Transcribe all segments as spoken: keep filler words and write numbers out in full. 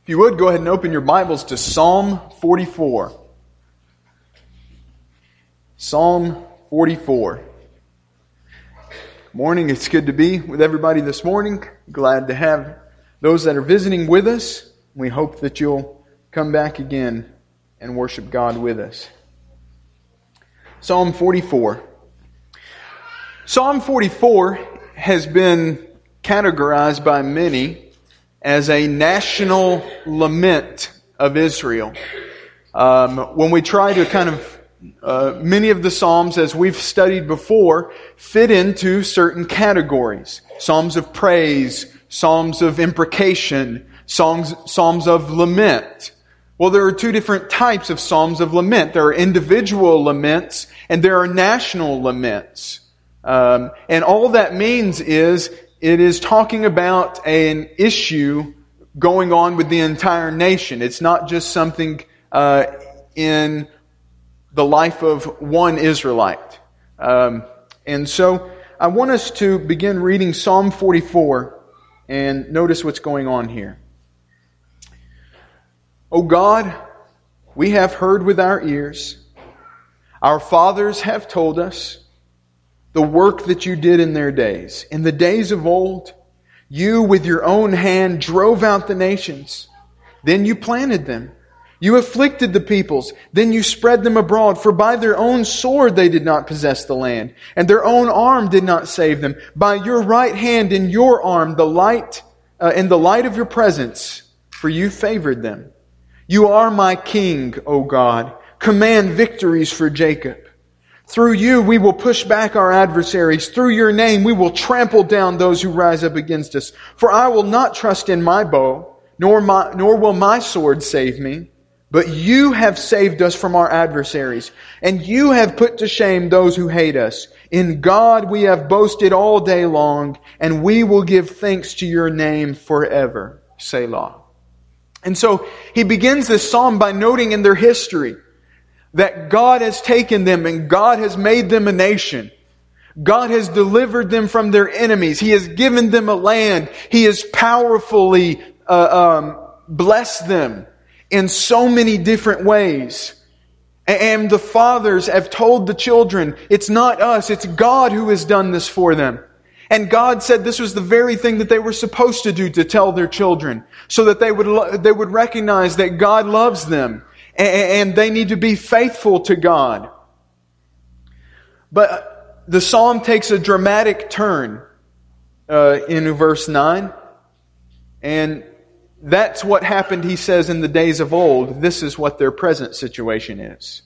If you would, go ahead and open your Bibles to Psalm forty-four. Psalm forty-four. Morning, it's good to be with everybody this morning. Glad to have those that are visiting with us. We hope that you'll come back again and worship God with us. Psalm forty-four. Psalm forty-four has been categorized by many as a national lament of Israel. Um, when we try to kind of, uh, many of the Psalms, as we've studied before, fit into certain categories. Psalms of praise, Psalms of imprecation, Psalms, Psalms of lament. Well, there are two different types of Psalms of lament. There are individual laments and there are national laments. Um, and all that means is it is talking about an issue going on with the entire nation. It's not just something uh, in the life of one Israelite. Um, and so I want us to begin reading Psalm forty-four and notice what's going on here. O God, we have heard with our ears. Our fathers have told us the work that you did in their days. In the days of old, you with your own hand drove out the nations. Then you planted them. You afflicted the peoples. Then you spread them abroad. For by their own sword they did not possess the land, and their own arm did not save them. By your right hand and your arm, the light, uh, in the light of your presence, for you favored them. You are my King, O God. Command victories for Jacob. Through you we will push back our adversaries. Through your name we will trample down those who rise up against us. For I will not trust in my bow, nor my, nor will my sword save me. But you have saved us from our adversaries, and you have put to shame those who hate us. In God we have boasted all day long, and we will give thanks to your name forever. Selah. And so he begins this psalm by noting in their history that God has taken them and God has made them a nation. God has delivered them from their enemies. He has given them a land. He has powerfully uh, um, blessed them in so many different ways. And the fathers have told the children, it's not us, it's God who has done this for them. And God said this was the very thing that they were supposed to do, to tell their children, so that they would they would recognize that God loves them and they need to be faithful to God. But the psalm takes a dramatic turn uh, in verse nine. And that's what happened, he says, in the days of old. This is what their present situation is.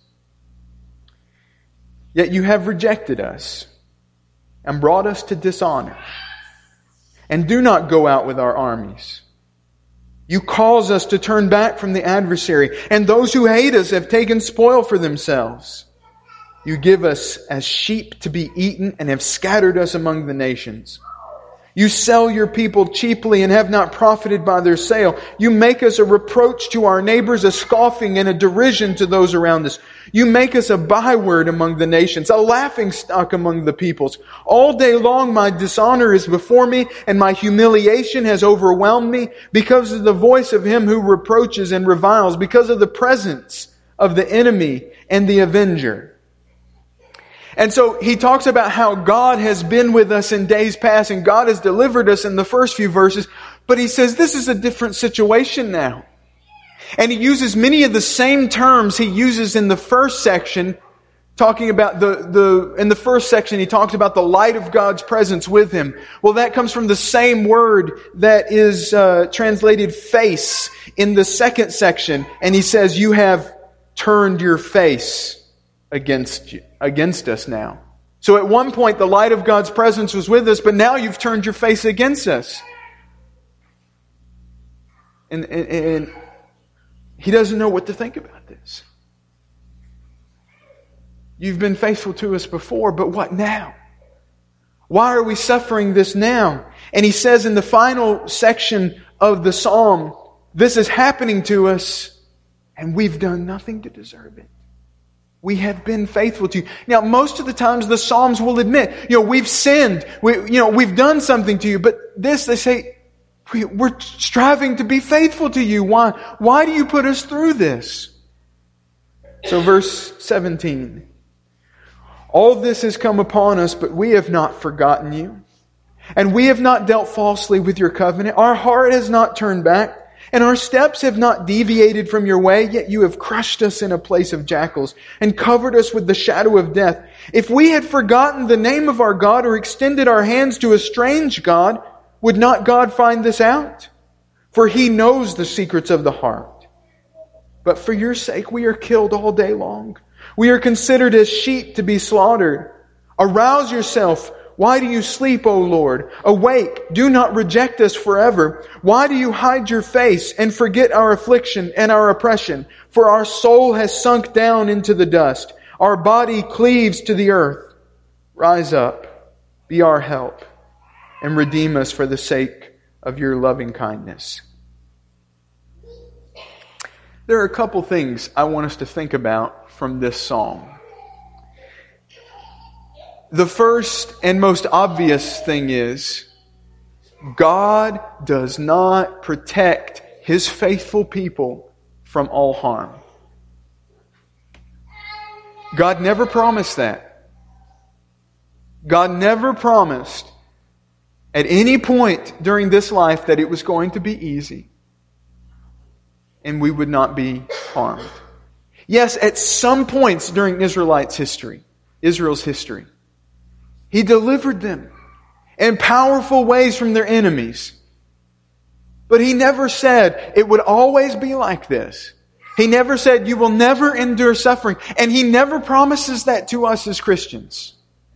Yet you have rejected us and brought us to dishonor. And do not go out with our armies. You cause us to turn back from the adversary, and those who hate us have taken spoil for themselves. You give us as sheep to be eaten and have scattered us among the nations. You sell your people cheaply and have not profited by their sale. You make us a reproach to our neighbors, a scoffing and a derision to those around us. You make us a byword among the nations, a laughing stock among the peoples. All day long my dishonor is before me, and my humiliation has overwhelmed me because of the voice of him who reproaches and reviles, because of the presence of the enemy and the avenger. And so he talks about how God has been with us in days past and God has delivered us in the first few verses. But he says this is a different situation now. And he uses many of the same terms he uses in the first section, talking about the, the, in the first section he talks about the light of God's presence with him. Well, that comes from the same word that is uh, translated face in the second section. And he says, you have turned your face against you, against us now. So at one point the light of God's presence was with us, but now you've turned your face against us. And, and, and he doesn't know what to think about this. You've been faithful to us before, but what now? Why are we suffering this now? And he says in the final section of the psalm, this is happening to us and we've done nothing to deserve it. We have been faithful to you. Now, most of the times the Psalms will admit, you know, we've sinned. We, you know, we've done something to you. But this, they say, We, we're striving to be faithful to you. Why, why do you put us through this? So verse seventeen. All this has come upon us, but we have not forgotten you. And we have not dealt falsely with your covenant. Our heart has not turned back, and our steps have not deviated from your way, yet you have crushed us in a place of jackals and covered us with the shadow of death. If we had forgotten the name of our God or extended our hands to a strange God, would not God find this out? For He knows the secrets of the heart. But for your sake we are killed all day long. We are considered as sheep to be slaughtered. Arouse yourself. Why do you sleep, O Lord? Awake. Do not reject us forever. Why do you hide your face and forget our affliction and our oppression? For our soul has sunk down into the dust. Our body cleaves to the earth. Rise up. Be our help. And redeem us for the sake of your loving kindness. There are a couple things I want us to think about from this psalm. The first and most obvious thing is, God does not protect His faithful people from all harm. God never promised that. God never promised at any point during this life that it was going to be easy and we would not be harmed. Yes, at some points during Israelites' history, Israel's history, He delivered them in powerful ways from their enemies. But He never said it would always be like this. He never said you will never endure suffering. And He never promises that to us as Christians.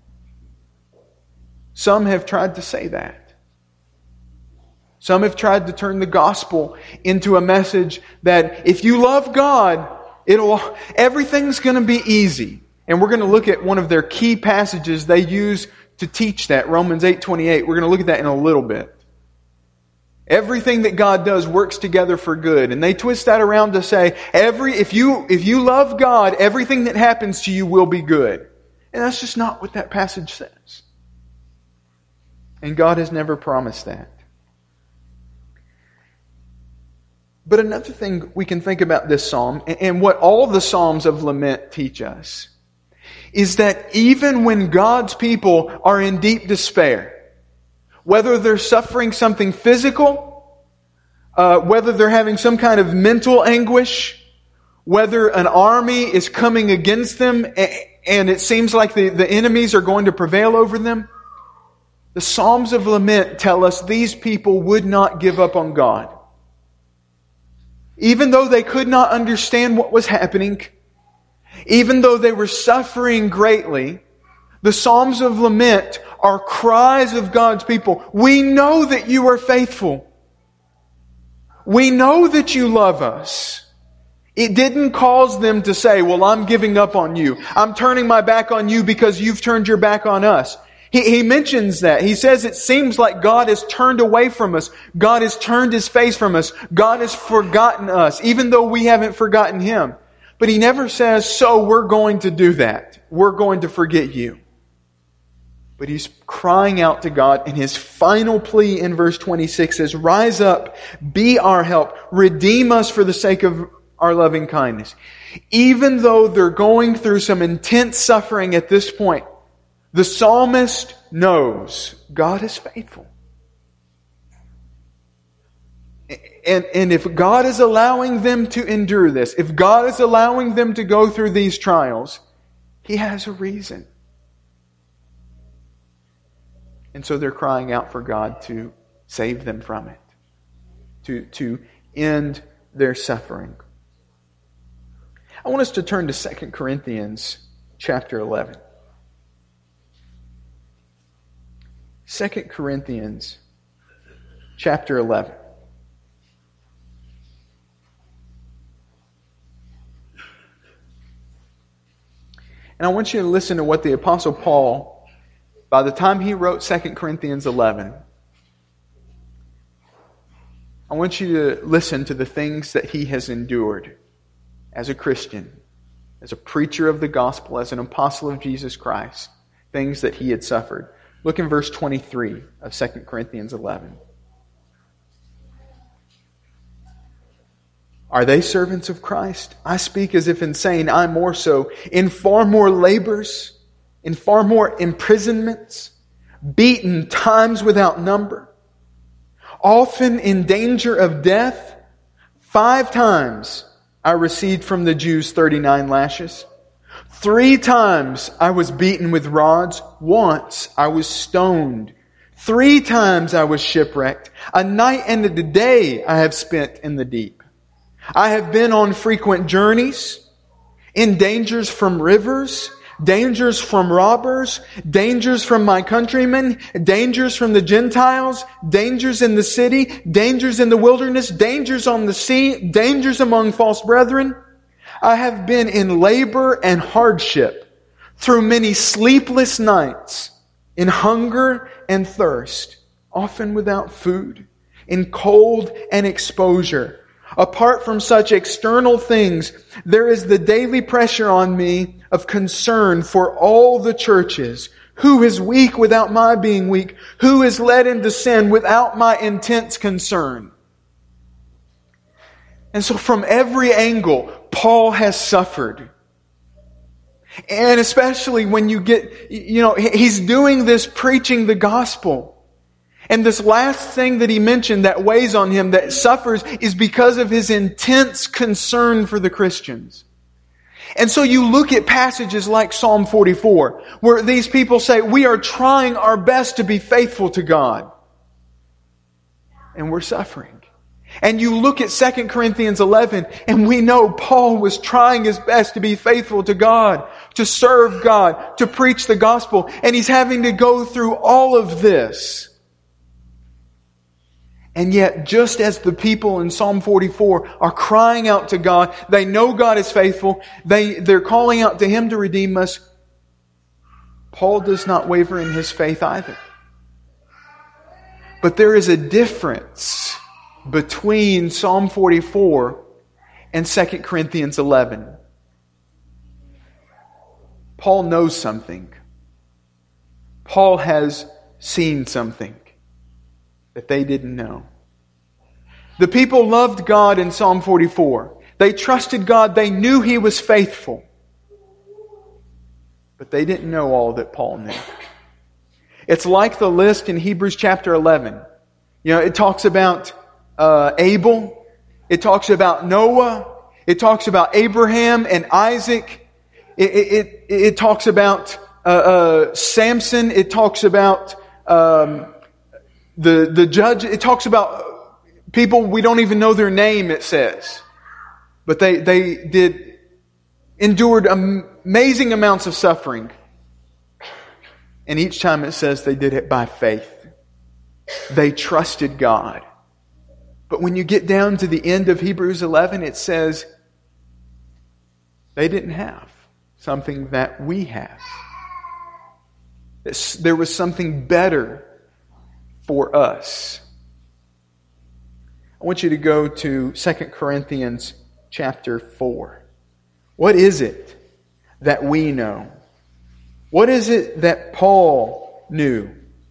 Some have tried to say that. Some have tried to turn the gospel into a message that if you love God, it'll everything's going to be easy. And we're going to look at one of their key passages they use to teach that, Romans eight twenty-eight. We're going to look at that in a little bit. Everything that God does works together for good. And they twist that around to say, every if you if you love God, everything that happens to you will be good. And that's just not what that passage says. And God has never promised that. But another thing we can think about this psalm, and what all the psalms of lament teach us, is that even when God's people are in deep despair, whether they're suffering something physical, uh, whether they're having some kind of mental anguish, whether an army is coming against them and it seems like the, the enemies are going to prevail over them, the Psalms of Lament tell us these people would not give up on God. Even though they could not understand what was happening, even though they were suffering greatly, the Psalms of Lament are cries of God's people. We know that you are faithful. We know that you love us. It didn't cause them to say, well, I'm giving up on you. I'm turning my back on you because you've turned your back on us. He, he mentions that. He says it seems like God has turned away from us. God has turned His face from us. God has forgotten us, even though we haven't forgotten Him. But He never says, so we're going to do that. We're going to forget you. But He's crying out to God, and His final plea in verse twenty-six says, rise up, be our help, redeem us for the sake of our loving kindness. Even though they're going through some intense suffering at this point, the psalmist knows God is faithful. And, and if God is allowing them to endure this, if God is allowing them to go through these trials, He has a reason. And so they're crying out for God to save them from it, to, to end their suffering. I want us to turn to Second Corinthians chapter eleven. Second Corinthians chapter eleven. And I want you to listen to what the Apostle Paul, by the time he wrote Second Corinthians eleven, I want you to listen to the things that he has endured as a Christian, as a preacher of the gospel, as an apostle of Jesus Christ, things that he had suffered. Look in verse twenty-three of Second Corinthians eleven. Are they servants of Christ? I speak as if insane, I more so, in far more labors, in far more imprisonments, beaten times without number, often in danger of death. Five times I received from the Jews thirty-nine lashes. Three times I was beaten with rods. Once I was stoned. Three times I was shipwrecked. A night and a day I have spent in the deep. I have been on frequent journeys, in dangers from rivers, dangers from robbers, dangers from my countrymen, dangers from the Gentiles, dangers in the city, dangers in the wilderness, dangers on the sea, dangers among false brethren. I have been in labor and hardship through many sleepless nights, in hunger and thirst, often without food, in cold and exposure. Apart from such external things, there is the daily pressure on me of concern for all the churches. Who is weak without my being weak? Who is led into sin without my intense concern? And so from every angle, Paul has suffered. And especially when you get, you know, he's doing this preaching the gospel. And this last thing that he mentioned that weighs on him, that suffers, is because of his intense concern for the Christians. And so you look at passages like Psalm forty-four, where these people say, we are trying our best to be faithful to God. And we're suffering. And you look at Second Corinthians eleven, and we know Paul was trying his best to be faithful to God, to serve God, to preach the gospel. And he's having to go through all of this. And yet, just as the people in Psalm forty-four are crying out to God, they know God is faithful, they, they're calling out to Him to redeem us, Paul does not waver in his faith either. But there is a difference between Psalm forty-four and Second Corinthians eleven. Paul knows something. Paul has seen something that they didn't know. The people loved God in Psalm forty-four. They trusted God. They knew He was faithful. But they didn't know all that Paul knew. It's like the list in Hebrews chapter eleven. You know, it talks about uh, Abel. It talks about Noah. It talks about Abraham and Isaac. It, it, it, it talks about uh, uh, Samson. It talks about um, The the judge, it talks about people we don't even know their name, it says. But they, they did, endured amazing amounts of suffering. And each time it says they did it by faith. They trusted God. But when you get down to the end of Hebrews eleven, it says they didn't have something that we have. There was something better for us. I want you to go to Second Corinthians chapter four. What is it that we know? What is it that Paul knew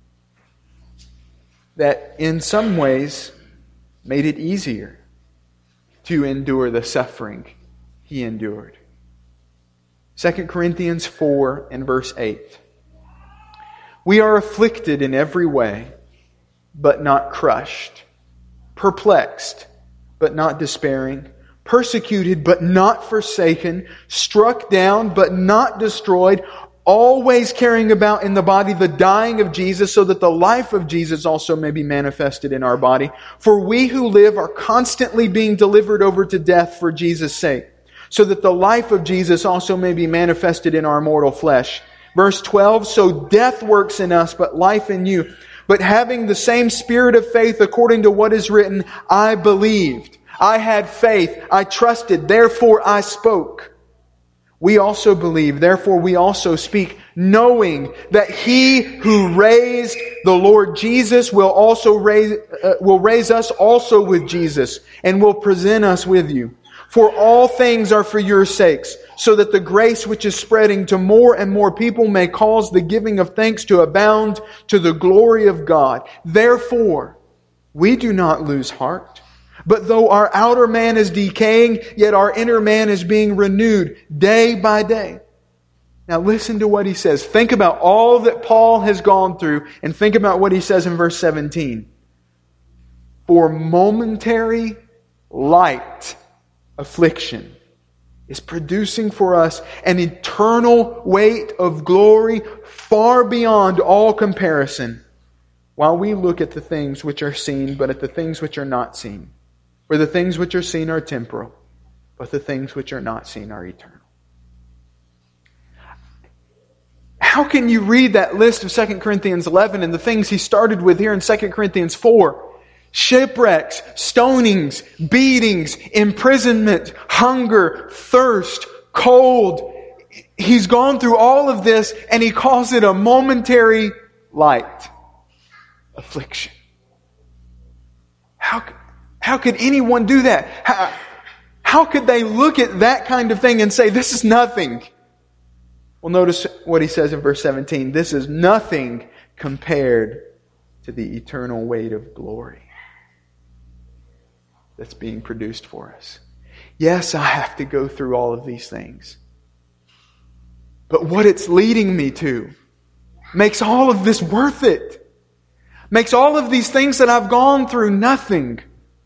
that in some ways made it easier to endure the suffering he endured? Second Corinthians four and verse eight. We are afflicted in every way, but not crushed, perplexed, but not despairing, persecuted, but not forsaken, struck down, but not destroyed, always carrying about in the body the dying of Jesus, so that the life of Jesus also may be manifested in our body. For we who live are constantly being delivered over to death for Jesus' sake, so that the life of Jesus also may be manifested in our mortal flesh. Verse twelve, so death works in us, but life in you. But having the same spirit of faith according to what is written, I believed, I had faith, I trusted, therefore I spoke. We also believe, therefore we also speak, knowing that He who raised the Lord Jesus will also raise, uh, will raise us also with Jesus, and will present us with you. For all things are for your sakes, so that the grace which is spreading to more and more people may cause the giving of thanks to abound to the glory of God. Therefore, we do not lose heart. But though our outer man is decaying, yet our inner man is being renewed day by day. Now listen to what he says. Think about all that Paul has gone through and think about what he says in verse seventeen. For momentary light affliction is producing for us an eternal weight of glory far beyond all comparison, while we look at the things which are seen, but at the things which are not seen. For the things which are seen are temporal, but the things which are not seen are eternal. How can you read that list of Second Corinthians eleven and the things he started with here in Second Corinthians four? Shipwrecks, stonings, beatings, imprisonment, hunger, thirst, cold. He's gone through all of this and he calls it a momentary light affliction. How, how could anyone do that? How, how could they look at that kind of thing and say, this is nothing? Well, notice what he says in verse seventeen. This is nothing compared to the eternal weight of glory that's being produced for us. Yes, I have to go through all of these things. But what it's leading me to makes all of this worth it. Makes all of these things that I've gone through nothing.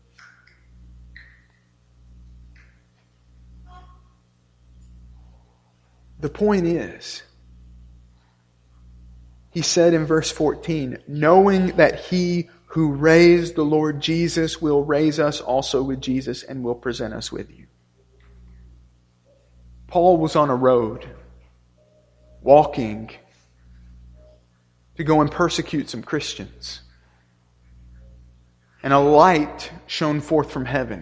The point is, he said in verse fourteen, knowing that He who raised the Lord Jesus will raise us also with Jesus and will present us with you. Paul was on a road, walking to go and persecute some Christians. And a light shone forth from heaven.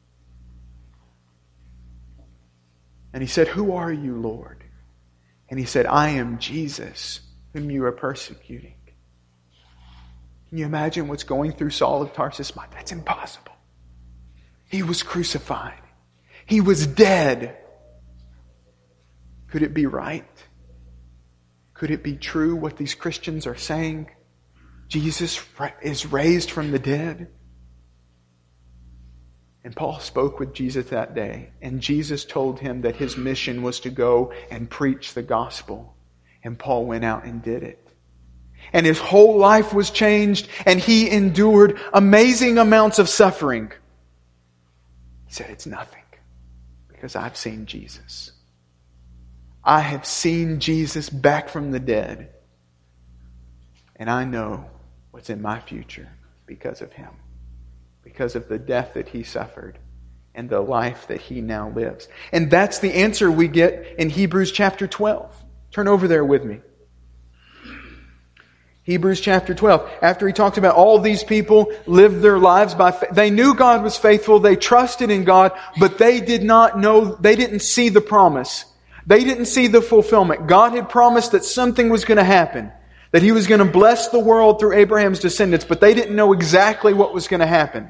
And he said, "Who are you, Lord?" And he said, "I am Jesus, whom you are persecuting." Can you imagine what's going through Saul of Tarsus' mind? That's impossible. He was crucified. He was dead. Could it be right? Could it be true what these Christians are saying? Jesus is raised from the dead. And Paul spoke with Jesus that day, and Jesus told him that his mission was to go and preach the gospel. And Paul went out and did it. And his whole life was changed, and he endured amazing amounts of suffering. He said, "It's nothing, because I've seen Jesus. I have seen Jesus back from the dead, and I know what's in my future because of Him. Because of the death that He suffered and the life that He now lives." And that's the answer we get in Hebrews chapter twelve. Turn over there with me. Hebrews chapter twelve. After he talks about all these people lived their lives by faith. They knew God was faithful. They trusted in God, but they did not know, they didn't see the promise. They didn't see the fulfillment. God had promised that something was going to happen. That He was going to bless the world through Abraham's descendants, but they didn't know exactly what was going to happen.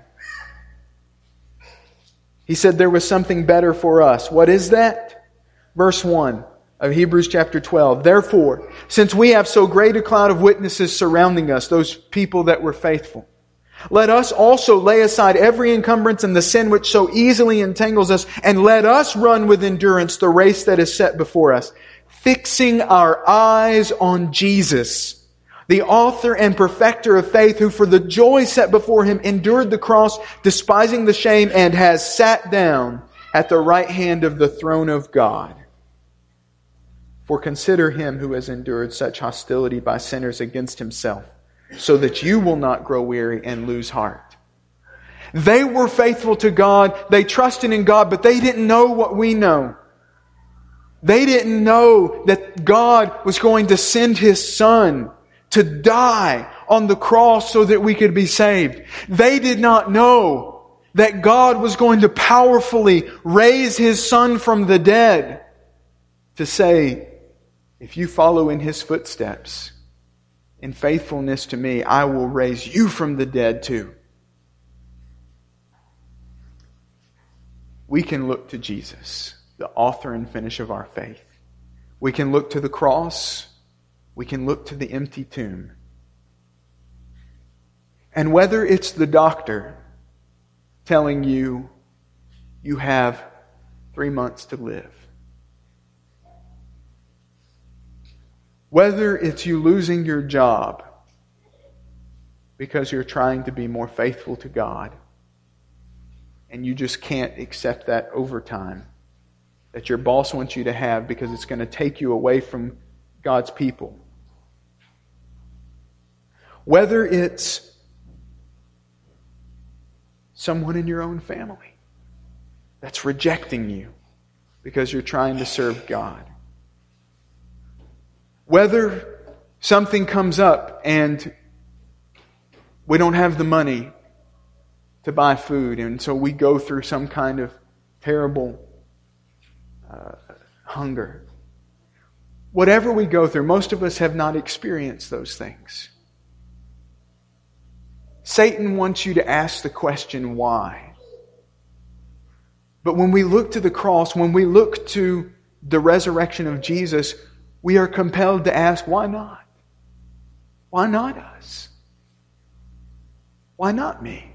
He said there was something better for us. What is that? Verse one of Hebrews chapter twelve. "Therefore, since we have so great a cloud of witnesses surrounding us," those people that were faithful, "let us also lay aside every encumbrance and the sin which so easily entangles us, and let us run with endurance the race that is set before us, fixing our eyes on Jesus, the author and perfecter of faith, who for the joy set before Him endured the cross, despising the shame, and has sat down at the right hand of the throne of God. For consider Him who has endured such hostility by sinners against Himself, so that you will not grow weary and lose heart." They were faithful to God. They trusted in God, but they didn't know what we know. They didn't know that God was going to send His Son to die on the cross so that we could be saved. They did not know that God was going to powerfully raise His Son from the dead to say, "If you follow in His footsteps in faithfulness to me, I will raise you from the dead too." We can look to Jesus, the author and finish of our faith. We can look to the cross. We can look to the empty tomb. And whether it's the doctor telling you you have three months to live. Whether it's you losing your job because you're trying to be more faithful to God and you just can't accept that overtime that your boss wants you to have because it's going to take you away from God's people. Whether it's someone in your own family that's rejecting you because you're trying to serve God. Whether something comes up and we don't have the money to buy food, and so we go through some kind of terrible uh, hunger. Whatever we go through, most of us have not experienced those things. Satan wants you to ask the question, why? But when we look to the cross, when we look to the resurrection of Jesus, we are compelled to ask, why not? Why not us? Why not me?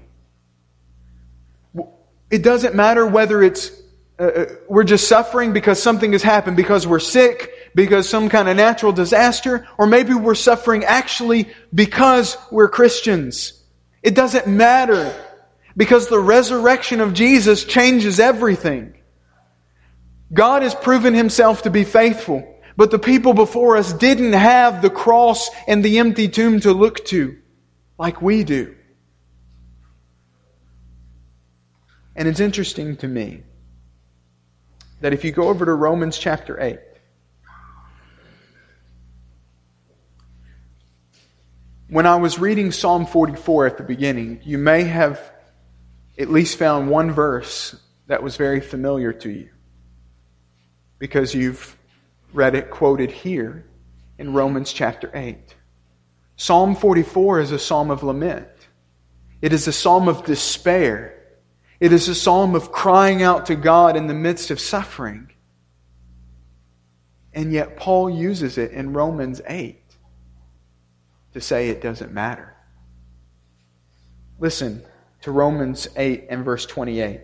It doesn't matter whether it's uh, we're just suffering because something has happened, because we're sick, because some kind of natural disaster, or maybe we're suffering actually because we're Christians. It doesn't matter, because the resurrection of Jesus changes everything. God has proven Himself to be faithful, but the people before us didn't have the cross and the empty tomb to look to like we do. And it's interesting to me that if you go over to Romans chapter eight, when I was reading Psalm forty-four at the beginning, you may have at least found one verse that was very familiar to you, because you've read it quoted here in Romans chapter eight. Psalm forty-four is a psalm of lament. It is a psalm of despair. It is a psalm of crying out to God in the midst of suffering. And yet Paul uses it in Romans eight to say it doesn't matter. Listen to Romans eight and verse twenty-eight.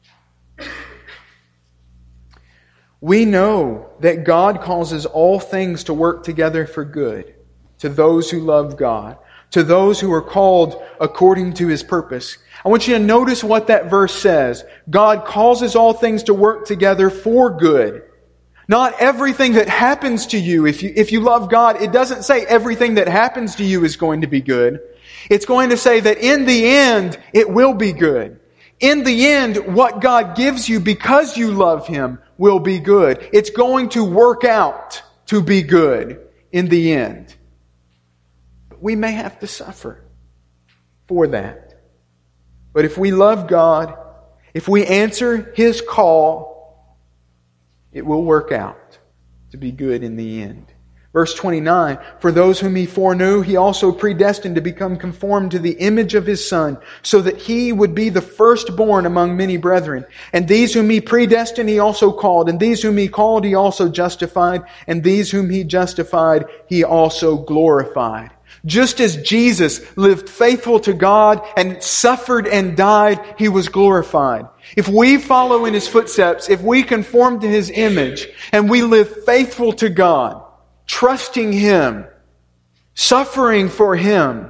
We know that God causes all things to work together for good to those who love God, to those who are called according to His purpose. I want you to notice what that verse says. God causes all things to work together for good. Not everything that happens to you, if you, if you love God, it doesn't say everything that happens to you is going to be good. It's going to say that in the end, it will be good. In the end, what God gives you because you love Him will be good. It's going to work out to be good in the end. But we may have to suffer for that. But if we love God, if we answer His call, it will work out to be good in the end. Verse twenty-nine, for those whom He foreknew, He also predestined to become conformed to the image of His Son, so that He would be the firstborn among many brethren. And these whom He predestined, He also called. And these whom He called, He also justified. And these whom He justified, He also glorified. Just as Jesus lived faithful to God and suffered and died, He was glorified. If we follow in His footsteps, if we conform to His image, and we live faithful to God, trusting Him, suffering for Him,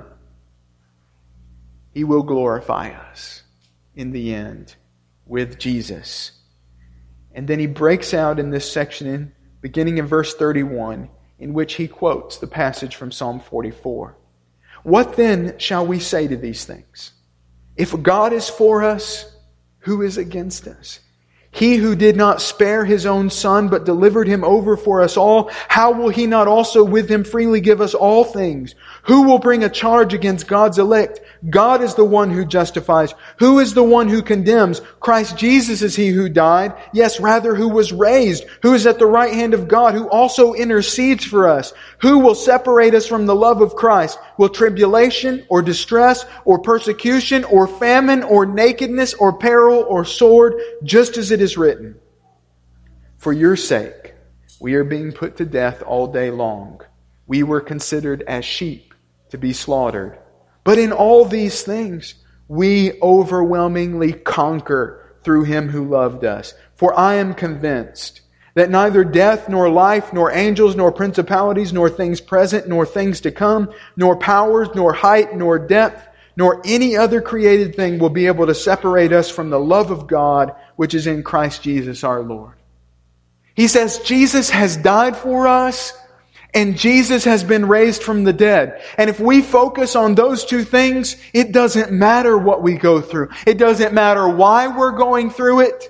He will glorify us in the end with Jesus. And then He breaks out in this section, in, beginning in verse thirty-one, in which He quotes the passage from Psalm forty-four. What then shall we say to these things? If God is for us, who is against us? He who did not spare His own Son, but delivered Him over for us all, how will He not also with Him freely give us all things? Who will bring a charge against God's elect? God is the one who justifies. Who is the one who condemns? Christ Jesus is He who died. Yes, rather who was raised, who is at the right hand of God, who also intercedes for us. Who will separate us from the love of Christ? Will tribulation or distress or persecution or famine or nakedness or peril or sword, just as it is written, for your sake we are being put to death all day long. We were considered as sheep to be slaughtered. But in all these things we overwhelmingly conquer through Him who loved us. For I am convinced that neither death, nor life, nor angels, nor principalities, nor things present, nor things to come, nor powers, nor height, nor depth, nor any other created thing will be able to separate us from the love of God which is in Christ Jesus our Lord. He says Jesus has died for us and Jesus has been raised from the dead. And if we focus on those two things, it doesn't matter what we go through. It doesn't matter why we're going through it.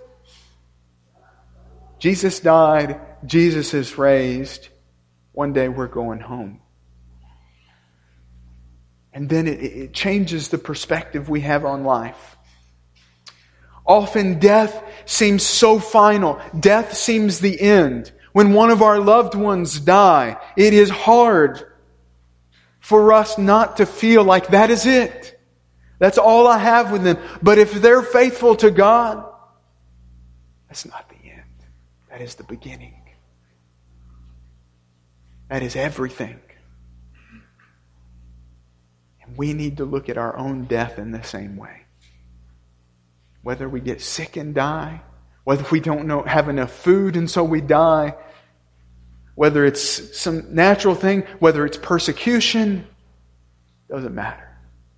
Jesus died. Jesus is raised. One day we're going home. And then it, it changes the perspective we have on life. Often death seems so final. Death seems the end. When one of our loved ones die, it is hard for us not to feel like that is it. That's all I have with them. But if they're faithful to God, that's not the end. That is the beginning. That is everything. And we need to look at our own death in the same way. Whether we get sick and die, whether we don't know, have enough food and so we die, whether it's some natural thing, whether it's persecution, doesn't matter.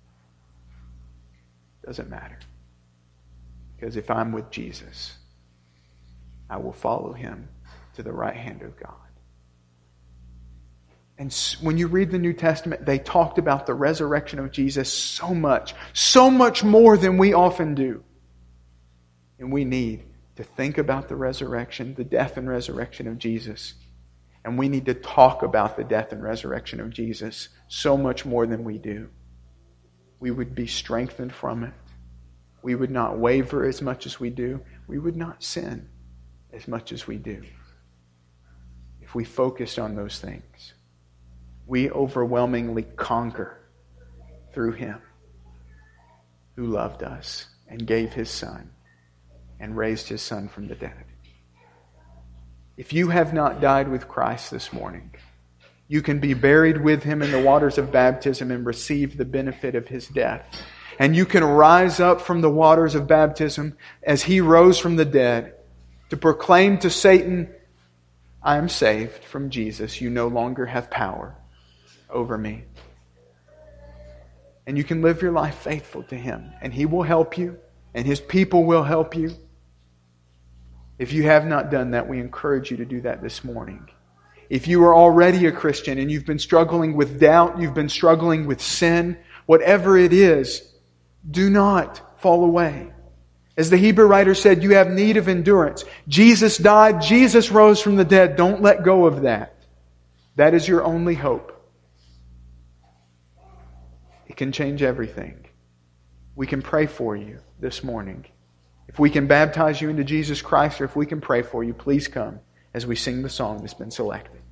Doesn't matter. Because if I'm with Jesus, I will follow Him to the right hand of God. And when you read the New Testament, they talked about the resurrection of Jesus so much, so much more than we often do. And we need to think about the resurrection, the death and resurrection of Jesus. And we need to talk about the death and resurrection of Jesus so much more than we do. We would be strengthened from it. We would not waver as much as we do. We would not sin as much as we do. If we focused on those things, we overwhelmingly conquer through Him who loved us and gave His Son and raised His Son from the dead. If you have not died with Christ this morning, you can be buried with Him in the waters of baptism and receive the benefit of His death. And you can rise up from the waters of baptism as He rose from the dead to proclaim to Satan, I am saved from Jesus. You no longer have power over me. And you can live your life faithful to Him. And He will help you. And His people will help you. If you have not done that, we encourage you to do that this morning. If you are already a Christian and you've been struggling with doubt, you've been struggling with sin, whatever it is, do not fall away. As the Hebrew writer said, you have need of endurance. Jesus died. Jesus rose from the dead. Don't let go of that. That is your only hope. It can change everything. We can pray for you this morning. If we can baptize you into Jesus Christ, or if we can pray for you, please come as we sing the song that's been selected.